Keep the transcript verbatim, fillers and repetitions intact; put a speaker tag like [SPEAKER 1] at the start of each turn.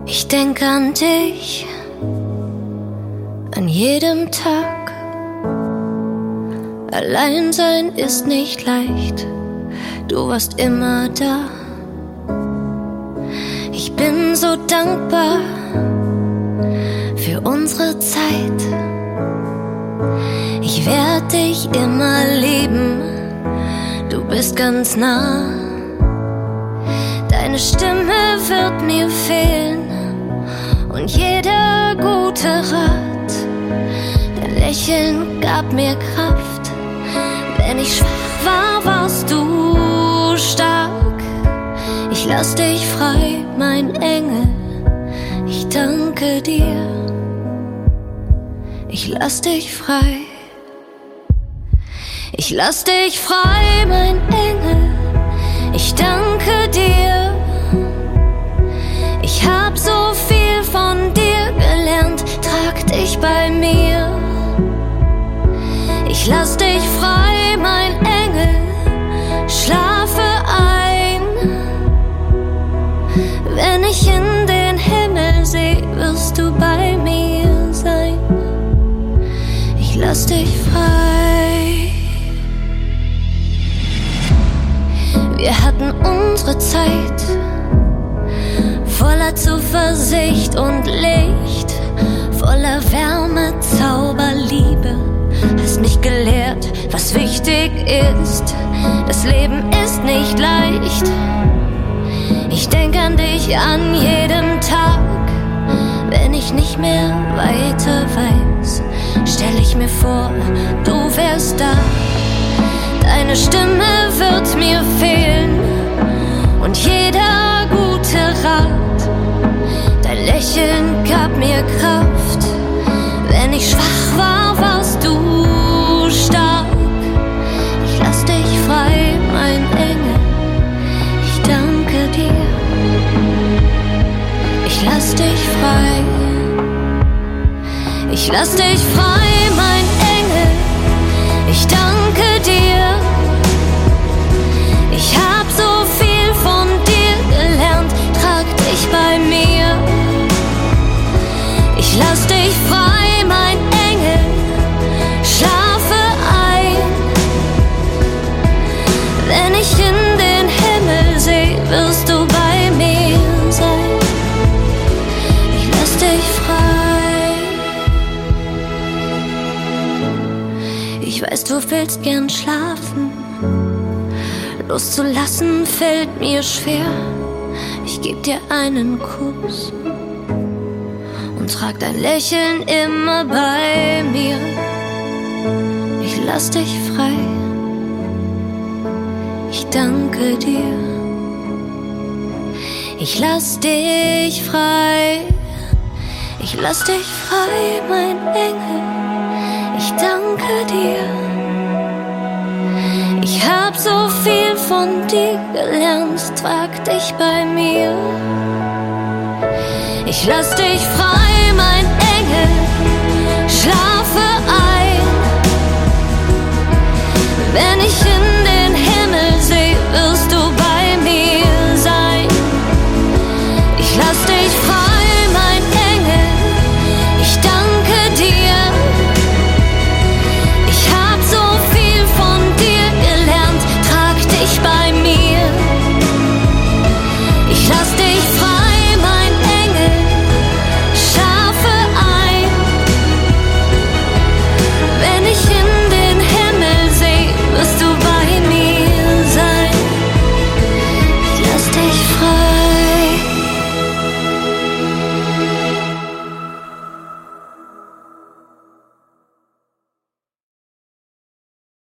[SPEAKER 1] Ich denk an dich, an jedem Tag. Allein sein ist nicht leicht, du warst immer da. Ich bin so dankbar für unsere Zeit. Ich werd dich immer lieben, du bist ganz nah. Deine Stimme wird mir fehlen und jeder gute Rat. Dein Lächeln gab mir Kraft, wenn ich schwach war, warst du stark. Ich lass dich frei, mein Engel, ich danke dir. Ich lass dich frei. Ich lass dich frei, mein Engel, ich danke dir. Ich hab so viel von dir gelernt, trag dich bei mir. Ich lass dich frei, mein Engel, schlafe ein. Wenn ich in den Himmel seh, wirst du bei mir sein. Ich lass dich frei. Wir hatten unsere Zeit voller Zuversicht und Licht, voller Wärme, Zauber, Liebe. Hast mich gelehrt, was wichtig ist. Das Leben ist nicht leicht. Ich denk an dich an jedem Tag. Wenn ich nicht mehr weiter weiß, stell ich mir vor, du wärst da. Deine Stimme wird mir fehlen und jeder gute Rat. Dein Lächeln gab mir Kraft, wenn ich schwach war, warst du stark. Ich lass dich frei, mein Engel, ich danke dir. Ich lass dich frei. Ich lass dich frei, mein Engel, ich danke dir. Ich hab so viel von dir gelernt, trag dich bei mir. Ich lass dich frei, mein Engel, schlafe ein. Wenn ich in den Himmel seh, wirst du bei mir sein. Ich lass dich frei. Ich weiß, du willst gern schlafen, loszulassen fällt mir schwer. Ich geb dir einen Kuss und trag dein Lächeln immer bei mir. Ich lass dich frei, ich danke dir. Ich lass dich frei. Ich lass dich frei, mein Engel, ich danke dir. Ich hab so viel von dir gelernt, trag dich bei mir. Ich lass dich frei, mein Engel, schlafe ein. Wenn ich